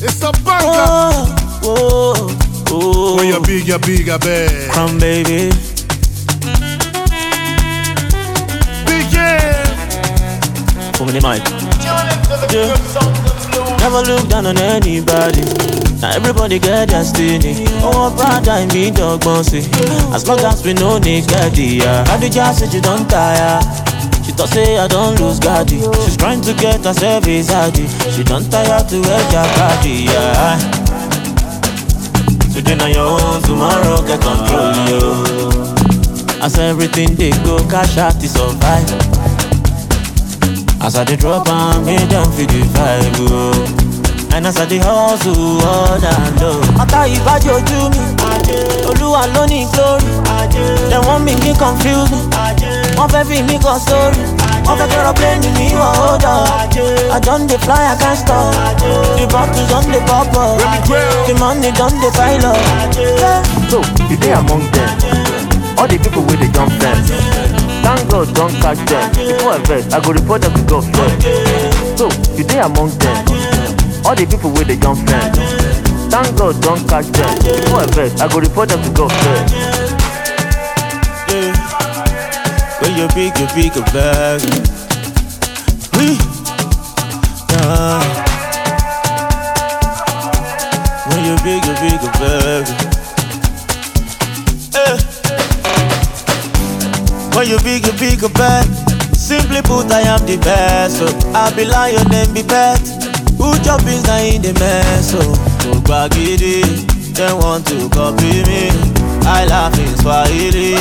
It's a banger. When you're big, I bet. Come, baby. Big yeah. Put me the mic. Yeah. Never look down on anybody. Now everybody get destiny. Oh, brother, I mean dog bossy. As long as we know need get the Khadija said you don't tire. She thought say I don't lose Gaddy. She's trying to get herself is hardy. She don't tire to wear Jacadi. Today na your own, tomorrow get control you. As everything they go, cash out to survive. As I dey drop and make them feel the vibe, oh. And as I dey hustle all that low. Ata ibajo ojú mi, Olúwa ló ní glory. They want me confused me, wọ́n fẹ́ fi mí kọ story. Wọ́n fẹ́ kẹ́rọ plane mi wọ̀ hold up. I done dey fly, I can't stop. The bottles done dey pop up. The money done dey pile up. So, you dey among them. All the people with the jump fence. Thank God don't catch them. Before I vex, I go report them to God first. So, you dey among them. All the people with the jump fence. Thank God don't catch them. Before I vex, I go report them to God first. Yeah. When you big a bag. Yeah. When you big a bag. When you big a bag. Simply put, I am the best. So I'll be lion and be pet. Who job is not in the mess? So baggy, they want to copy me. I laugh in Swahili.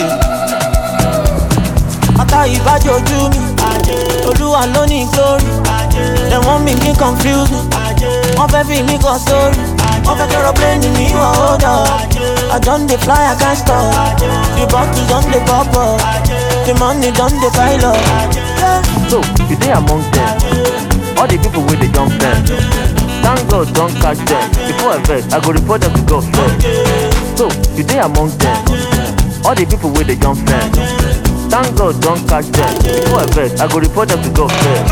Ata ibajo ojú mi, Olúwa ló ní glory. They want me confused me, wọ́n fẹ́ fi mí kọ story. Wọ́n fẹ́ kẹ́rọ plane mi wọ̀ hold up. I done dey fly, I can't stop. The bottles done dey pop up. The money done dey pile up. So, you dey among them. All the people with the jump fence. Thank God don't catch them. Before I vex, I go report them to God first. So, you dey among them. All the people with the jump fence. Thank God don't catch them. Before I vex, I go report them to God first.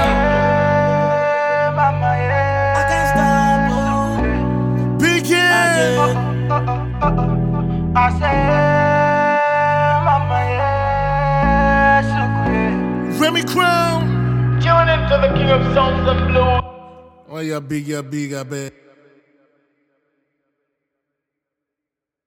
Big yeah. Remy Crown. Tune into the King of Sounds and Blues. Oh, you're big, I bet.